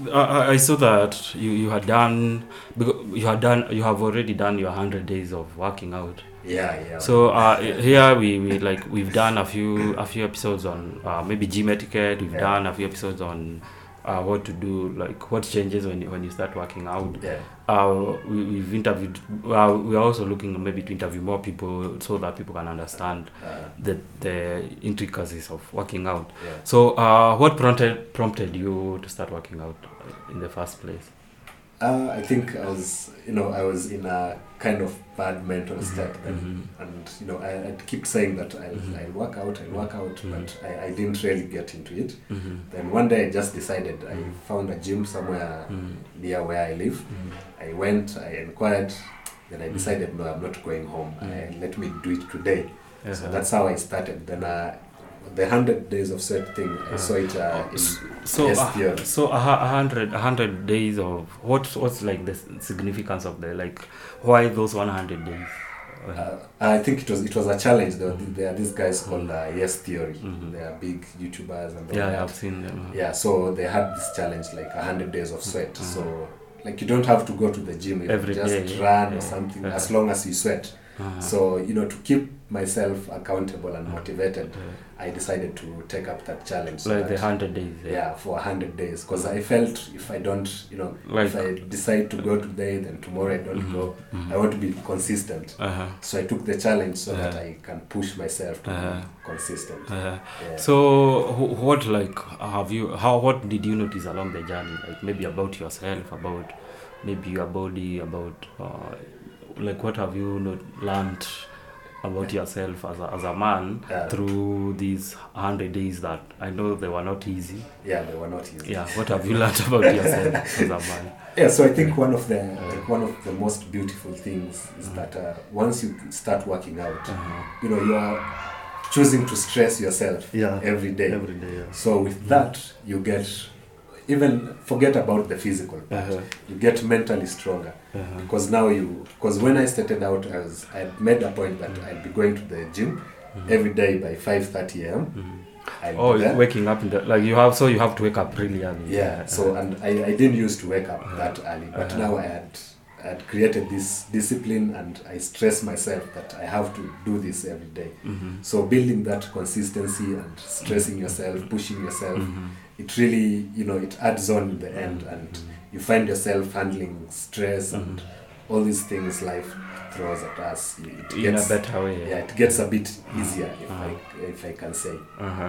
I saw that you had done, because you have already done your 100 days of working out. Yeah. So here we've done a few episodes on maybe gym etiquette. We've done a few episodes on what to do, like what changes when you start working out. We've interviewed. We're also looking maybe to interview more people so that people can understand the intricacies of working out. So what prompted you to start working out in the first place? I think I was in a kind of bad mental state then, and I'd keep saying that I'll work out, but I didn't really get into it. Then one day I just decided. I found a gym somewhere near where I live. I went, I inquired, then I decided, no, I'm not going home. Let me do it today. So that's how I started. Then the 100 days of sweat thing, I saw it in SPL. So 100 days of what's like the significance of why those 100 days? I think it was a challenge. There are these guys called Yes Theory. They are big YouTubers and all that. I've seen them. Yeah, so they had this challenge, like 100 days of sweat. So like you don't have to go to the gym, you every just day, run or something as long as you sweat. So to keep myself accountable and motivated, I decided to take up that challenge. So like the 100 days. For 100 days, because I felt if I don't, if I decide to go today, then tomorrow I don't go. I want to be consistent. So I took the challenge so that I can push myself to be consistent. So what what did you notice along the journey? Like maybe about yourself, about maybe your body, about what have you learned about yourself as a man through these 100 days that I know they were not easy? Yeah, they were not easy. Yeah, what have you learned about yourself as a man? Yeah, so I think one of the most beautiful things is that once you start working out, you are choosing to stress yourself every day. Every day. Yeah. So with that, you get, even forget about the physical part. You get mentally stronger because when I started out, I had made a point that I'd be going to the gym every day by 5:30 a.m. Waking up in the you have to wake up really early. So and I didn't used to wake up that early, but now I had created this discipline, and I stress myself that I have to do this every day. So building that consistency and stressing yourself, pushing yourself, it really, it adds on in the end, and you find yourself handling stress and all these things life throws at us. It gets, in a better way. Yeah, it gets a bit easier, if I can say.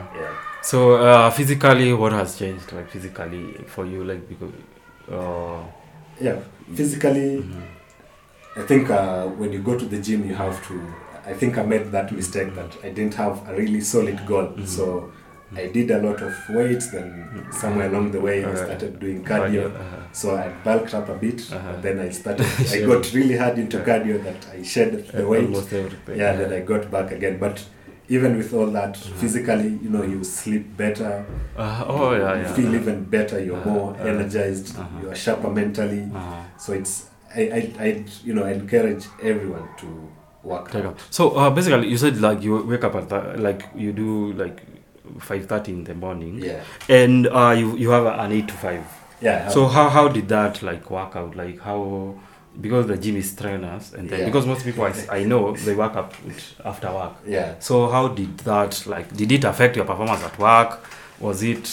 So physically, what has changed? Like physically for you, because. Physically, I think when you go to the gym, you have to. I think I made that mistake that I didn't have a really solid goal, so I did a lot of weights. Then somewhere along the way, I started doing cardio. So I bulked up a bit, and then I got really hard into cardio that I shed the weight. Almost everything. Then I got back again, but. Even with all that, physically, you sleep better. You feel even better. You're more energized. You are sharper mentally. So it's I encourage everyone to work out. So basically, you said you wake up at you do 5:30 in the morning. Yeah. And you have an 8 to 5. Yeah. So how did that work out? How? Because the gym is trainers, and then because most people I know they work up after work. Yeah. So how did that did it affect your performance at work? Was it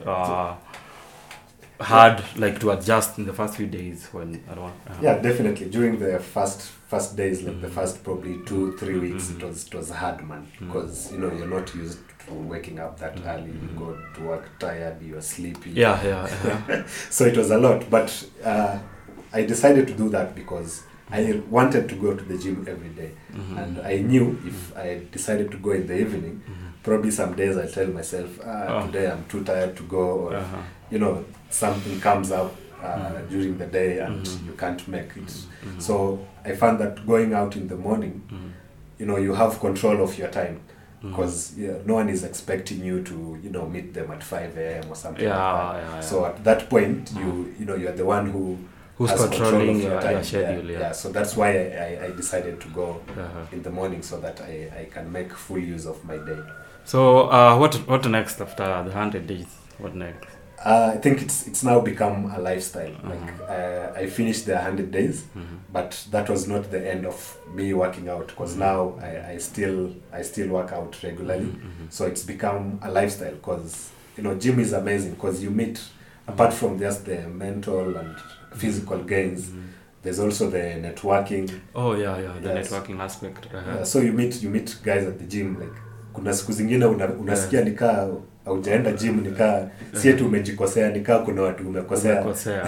hard to adjust in the first few days when at work? Yeah, definitely. During the first days, the first probably 2-3 weeks, it was hard, man, because you're not used to waking up that early. You go to work tired, you're sleepy. Yeah. So it was a lot, but. I decided to do that because I wanted to go to the gym every day. And I knew if I decided to go in the evening, probably some days I tell myself, today I'm too tired to go, or, something comes up during the day and you can't make it. So I found that going out in the morning, you have control of your time. Because no one is expecting you to meet them at 5 a.m. or something like that. Yeah. So at that point, you're the one who's controlling your schedule. Yeah, so that's why I decided to go in the morning so that I can make full use of my day. So what next after the 100 days? What next? I think it's now become a lifestyle. Like I finished the 100 days, but that was not the end of me working out, because now I still work out regularly. So it's become a lifestyle, because gym is amazing, because you meet, apart from just the mental and physical gains, there's also the networking. Oh yeah, the networking aspect. So you meet guys at the gym. Like kuna siku zingine unasikia nikaa haujaenda gym, nikaa si eti umejikosea, nikaa kuna watu umekosea.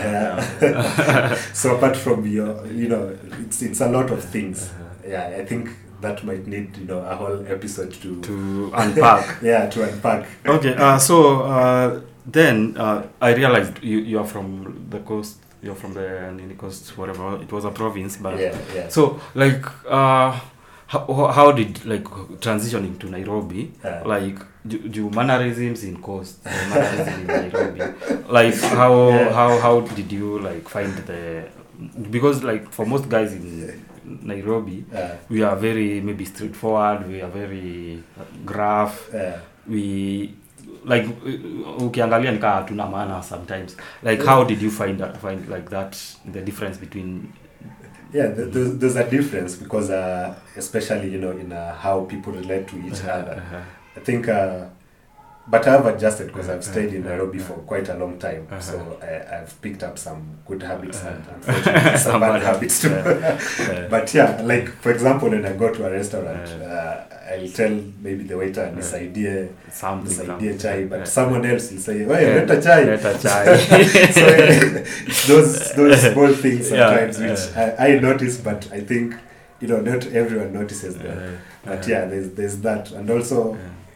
So apart from it's a lot of things. I think that might need a whole episode to unpack. To unpack. Okay, so then I realized you are from the coast. You're from the Nini coast, whatever. It was a province, but so like how did like transitioning to Nairobi, like do mannerisms in coast, mannerisms in Nairobi, like how did you like find because like for most guys in Nairobi, we are very maybe straightforward, we are very gruff, we like ukiangalia nikaa hatuna maana sometimes, like how did you find like that, the difference between there's a difference, because especially in how people relate to each other. I think but I've adjusted, because I've stayed in Nairobi for quite a long time, so I've picked up some good habits and unfortunately some bad habits too. But like for example, when I go to a restaurant, I'll tell maybe the waiter nisaidie chai, but someone else will say, leta chai. So it's those small things sometimes which I notice, but I think not everyone notices that. But there's that, and also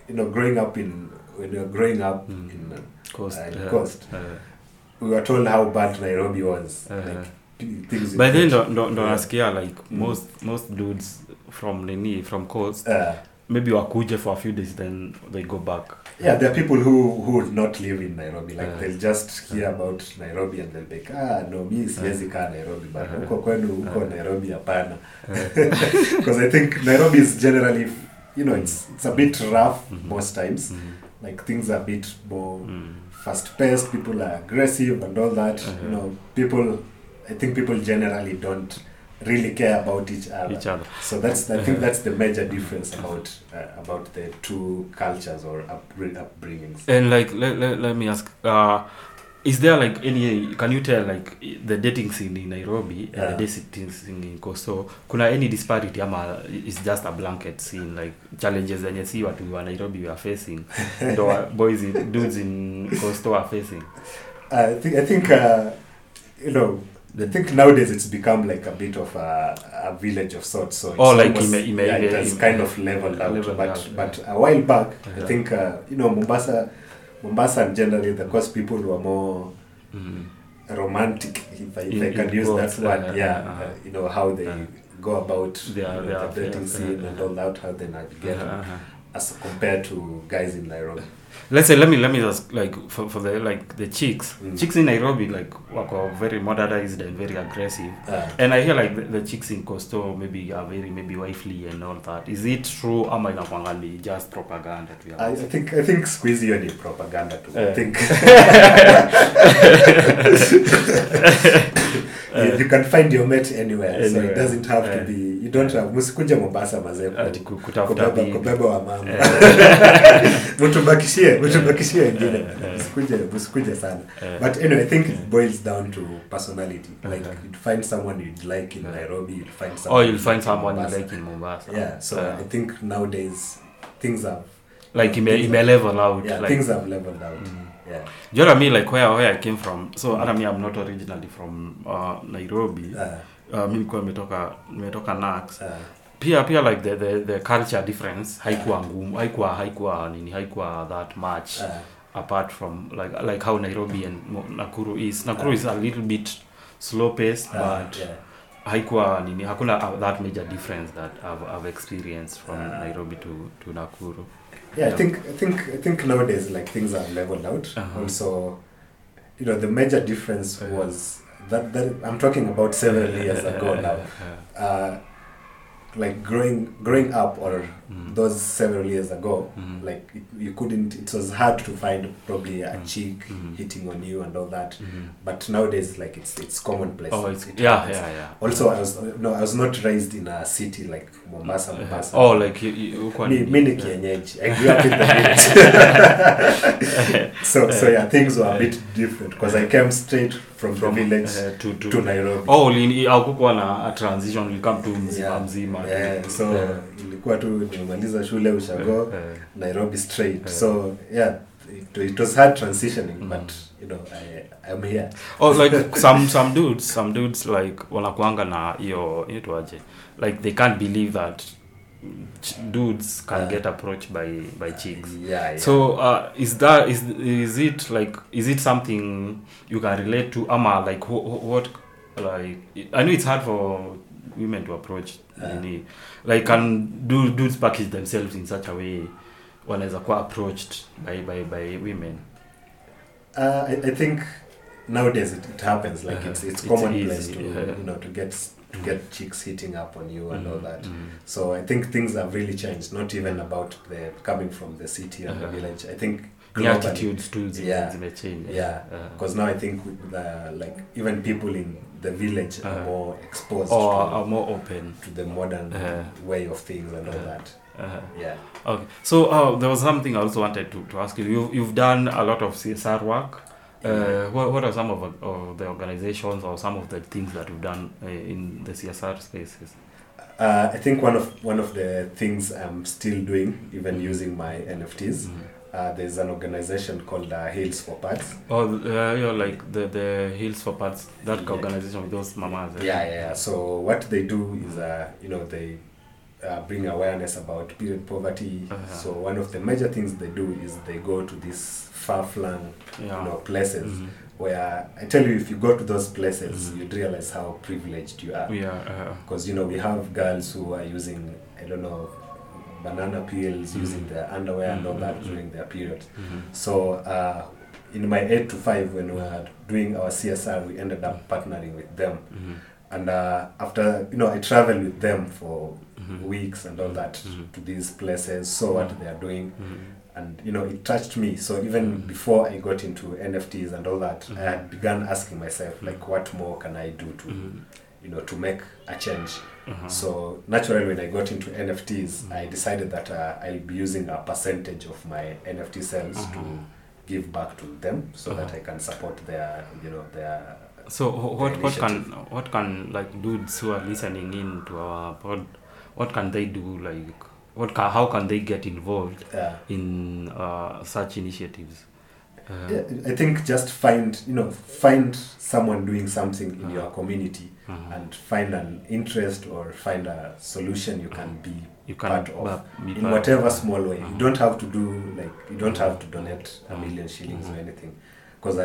when you're growing up in coast, we were told how bad Nairobi was. Like things. But then don't nasikia like most dudes from coast maybe wakuje for a few days, then they go back. There are people who would not live in Nairobi, like they'll just hear about Nairobi and they'll be like, no, mi siwezi kaa Nairobi, but huko kwenu huko Nairobi hapana. Because I think Nairobi is generally, it's a bit rough most times. Like things are a bit more fast-paced, people are aggressive and all that. I think people generally don't really care about each other. So I think that's the major difference about the two cultures or upbringings. And like let me ask, is there like can you tell like the dating scene in Nairobi and the dating scene in Coastal, kuna any disparity ama is just a blanket scene, like challenges zenye si watu wa Nairobi we are facing ndo dudes in Coastal are facing? I think I think nowadays it's become like a bit of a village of sorts. So it's it has kind of leveled out. But a while back, I think Mombasa and generally the coast people were more romantic, if I can use that word. How they go about the dating scene and all that, how they navigate as compared to guys in Nairobi. Let me just like for the like the chicks in Nairobi like wako very modernized and very aggressive, and I hear like the chicks in Coastal maybe are very maybe wifely and all that. Is it true ama inakuanga ni just propaganda tu? I think squeeze hiyo ni propaganda tu. I think you can find your mate anywhere. So it doesn't have to be, you don't have musikuje Mombasa mazee kubeba wa mama. Mutubakishie wengine. Musikuje sana. But anyway, I think it boils down to personality. Like you'd find someone you'd like in Nairobi, you'd find someone you'll find someone you like in Mombasa. So I think nowadays things have like ime level out. Like things have leveled out. Do you know me like where I came from? So I'm not originally from Nairobi. Mimi kwa nimetoka Nax. Pia like the culture difference haikuwa ngumu, haikuwa that much apart from like how Nairobi and Nakuru is. Nakuru is a little bit slow paced, but haikuwa hakuna that major difference that I've experienced from Nairobi to Nakuru. I think nowadays like things are leveled out. Also, the major difference was that I'm talking about several years ago now. like growing up or those several years ago, like you couldn't. It was hard to find probably a chick hitting on you and all that. But nowadays, like it's commonplace. Oh, it's It yeah, happens. yeah. Also, I was not raised in a city like Mombasa. Oh, like you Me ni kienyeji. I grew up in the village. so yeah, things were a bit different because I came straight from the village to Nairobi. Oh, hakukuwa na a transition, you come to mzima. Yeah, so ilikuwa tu nimemaliza shule ushago Nairobi straight. So yeah, it was hard transitioning, but you know I'm here. Oh, like some dudes like wanakuanga na hiyo inaitwaje, like they can't believe that dudes can get approached by chicks. Yeah. So is it something you can relate to, ama like what like I know it's hard for women to approach like can dudes package themselves in such a way wanaweza kuwa approached by women? I think nowadays it happens, like it's commonplace easy, to get chicks hitting up on you and all that. So I think things have really changed, not even about the coming from the city and the village. I think the attitudes too change. Because now I think with like even people in the village are more exposed are more open to the modern way of things and all that. Okay. So there was something I also wanted to ask you. You've done a lot of CSR work. What are some of the organizations or some of the things that you've done in the CSR spaces? I think one of the things I'm still doing, even using my NFTs, there's an organization called Heals for Pets. Oh, you're like the Heals for Pets, that organization with those mamas. Yeah. So what they do is, they bring awareness about period poverty. So one of the major things they do is they go to these far-flung places where I tell you, if you go to those places, you'd realize how privileged you are. Because we have girls who are using, I don't know, banana peels, using their underwear and all that during their period. So in my 8 to 5, when we were doing our CSR, we ended up partnering with them. And after, I traveled with them for weeks and all that to these places, saw what they are doing. And, it touched me. So even before I got into NFTs and all that, I had begun asking myself, like, what more can I do to, to make a change? So naturally, when I got into NFTs, I decided that I'll be using a percentage of my NFT sales to give back to them so that I can support their, their. So what can like dudes who are listening in to our pod, what can they do? Like how can they get involved in such initiatives? I think just find someone doing something in your community and find an interest or find a solution you can be part of in whatever small way. You don't have to you don't have to donate a million shillings or anything, because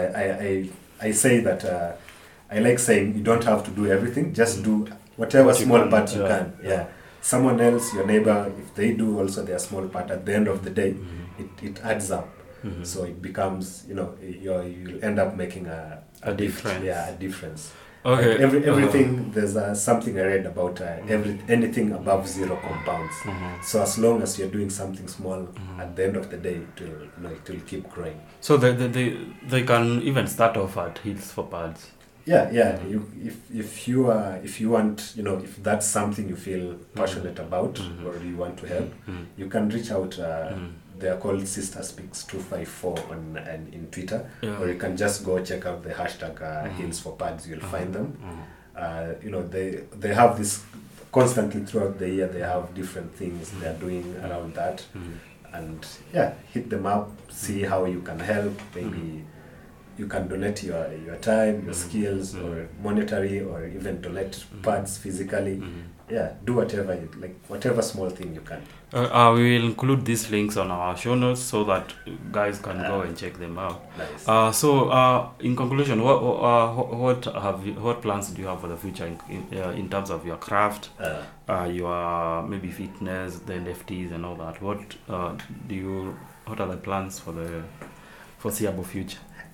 I say that I like saying you don't have to do everything, just do whatever small part you can. Someone else, your neighbor, if they do also their small part, at the end of the day it adds up. So it becomes, you'll end up making a difference. A difference. Okay. Like everything, there's something I read about anything above 0 compounds. So as long as you're doing something small, at the end of the day, it will keep growing. So they can even start off at Heals for Pets. If you want, if that's something you feel passionate about or you want to help, you can reach out. They are called Sister Speaks 254 in Twitter, or you can just go check out the hashtag Heals for Pads. You'll find them. They have this constantly throughout the year. They have different things they are doing around that, and hit them up. See how you can help. Maybe you can donate your time, your skills, or monetary, or even donate parts physically. Do whatever whatever small thing you can. We will include these links on our show notes so that guys can go and check them out. Nice. So in conclusion, what plans do you have for the future in terms of your craft, your maybe fitness, the NFTs and all that? What are the plans for the foreseeable future?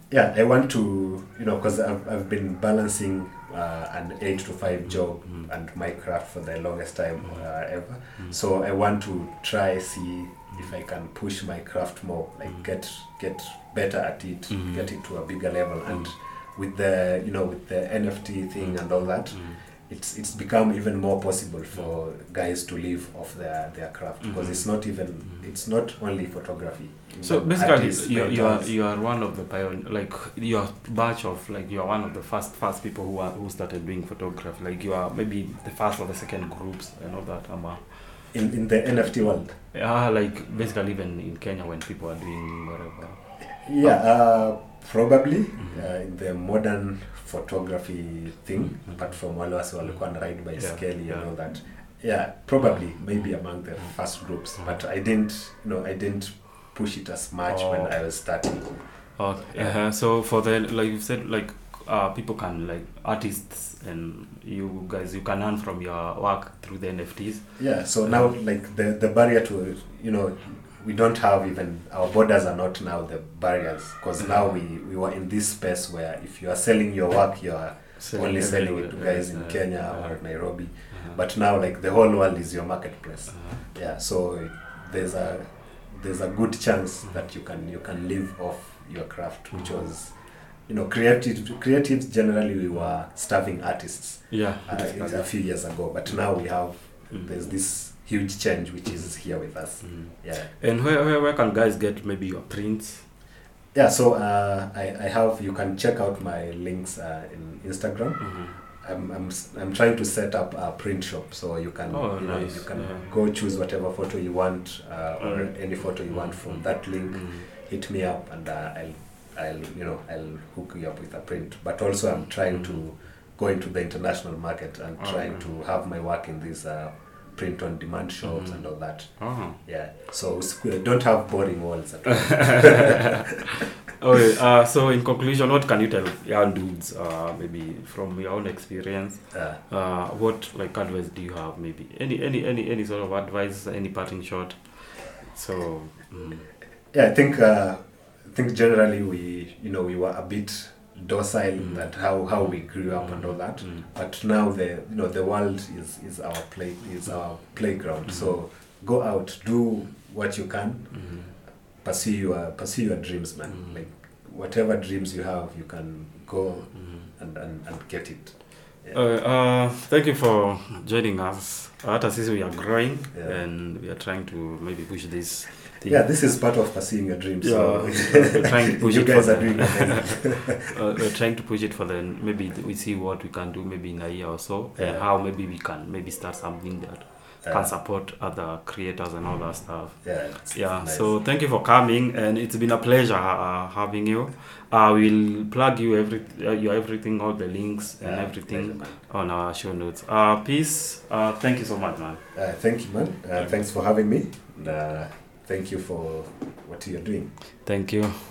Yeah, I want to, because I've been balancing an 8 to 5 job and my craft for the longest time ever. So I want to try see if I can push my craft more, like get better at it, get it to a bigger level, and with the with the NFT thing and all that, it's become even more possible for guys to live off their craft, because it's not only photography. So basically, Artists, painters. you are one of the like you're batch of like you are one of the first people who started doing photography. Like you are maybe the first or the second groups and all that. In the NFT world. Yeah, like basically even in Kenya when people are doing whatever. Yeah, probably in the modern photography thing, apart from wale wasi walikuwa na ride by scale and all that. Yeah, probably maybe among the first groups, but I didn't push it as much when I was starting. Okay. So for the, like you said, like people can, like artists and you guys, you can earn from your work through the NFTs. Yeah, so now like the barrier to, we don't have even, our borders are not now the barriers, because now we were in this space where if you are selling your work, you are only selling it to guys in Kenya or Nairobi. But now like the whole world is your marketplace. Yeah, so there's a good chance that you can live off your craft, which was, creatives generally we were starving artists. Yeah, a few years ago, but now we have there's this huge change which is here with us. Yeah. And where can guys get maybe your prints? Yeah, so I have, you can check out my links in Instagram. I'm trying to set up a print shop, so you can nice. you can go choose whatever photo you want or any photo you want from that link. Hit me up and I'll hook you up with a print. But also I'm trying to go into the international market and trying to have my work in these print on demand shops and all that. Yeah, so we don't have boring walls at all. Okay, so in conclusion, what can you tell young dudes, maybe from your own experience? What like advice do you have? Maybe any sort of advice, any parting shot? So yeah, I think generally we were a bit docile in that how we grew up and all that, but now the world is our playground. So go out, do what you can, pursue your dreams, man. Like whatever dreams you have, you can go and get it. Yeah. Thank you for joining us. Hata sisi we are growing and we are trying to maybe push this thing. Yeah, this is part of pursuing your dreams. So we're trying to push you it. guys are doing amazing. We're trying to push it for the, maybe we see what we can do maybe in a year or so, and how maybe we can maybe start something that can support other creators and all that stuff. Yeah. Nice. So thank you for coming, and it's been a pleasure having you. We'll plug you everything, all the links and everything on our show notes. Peace. Thank you so much, man. Thank you, man. Thanks for having me. Thank you for what you're doing. Thank you.